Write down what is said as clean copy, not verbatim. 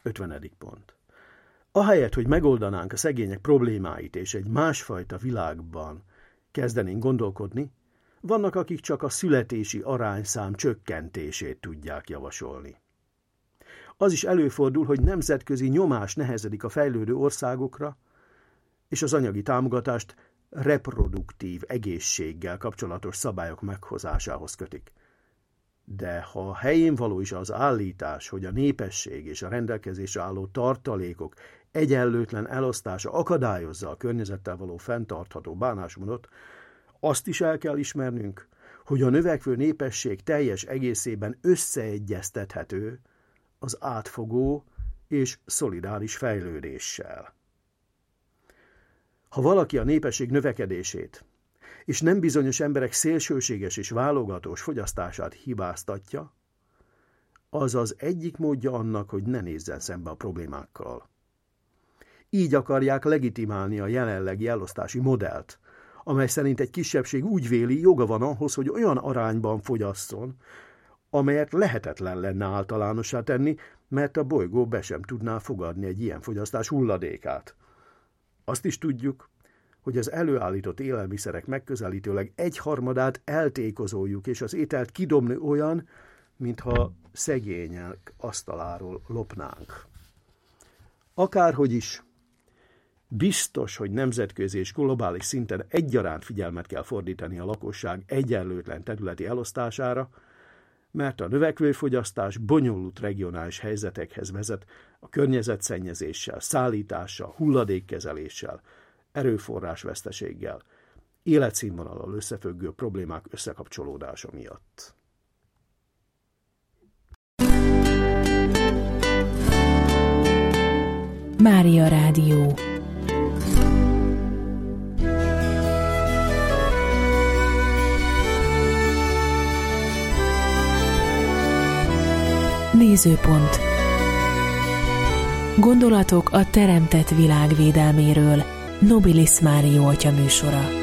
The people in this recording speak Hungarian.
50. pont. Ahelyett, hogy megoldanánk a szegények problémáit és egy másfajta világban kezdenénk gondolkodni, vannak, akik csak a születési arányszám csökkentését tudják javasolni. Az is előfordul, hogy nemzetközi nyomás nehezedik a fejlődő országokra, és az anyagi támogatást reproduktív egészséggel kapcsolatos szabályok meghozásához kötik. De ha helyén való is az állítás, hogy a népesség és a rendelkezésre álló tartalékok egyenlőtlen elosztása akadályozza a környezettel való fenntartható bánásmódot, azt is el kell ismernünk, hogy a növekvő népesség teljes egészében összeegyeztethető az átfogó és szolidáris fejlődéssel. Ha valaki a népesség növekedését és nem bizonyos emberek szélsőséges és válogatós fogyasztását hibáztatja, az az egyik módja annak, hogy ne nézzen szembe a problémákkal. Így akarják legitimálni a jelenlegi elosztási modellt, amely szerint egy kisebbség úgy véli, joga van ahhoz, hogy olyan arányban fogyasszon, amelyet lehetetlen lenne általánossá tenni, mert a bolygó be sem tudná fogadni egy ilyen fogyasztás hulladékát. Azt is tudjuk, hogy az előállított élelmiszerek megközelítőleg 1/3 eltékozoljuk, és az ételt kidobni olyan, mintha szegények asztaláról lopnánk. Akárhogy is, biztos, hogy nemzetközi és globális szinten egyaránt figyelmet kell fordítani a lakosság egyenlőtlen területi elosztására, mert a növekvő fogyasztás bonyolult regionális helyzetekhez vezet a környezetszennyezéssel, szállítással, hulladékkezeléssel, erőforrásveszteséggel, életszínvonallal összefüggő problémák összekapcsolódása miatt. Mária Rádió. Nézőpont. Gondolatok a teremtett világ védelméről. Nobilis Mário atya műsora.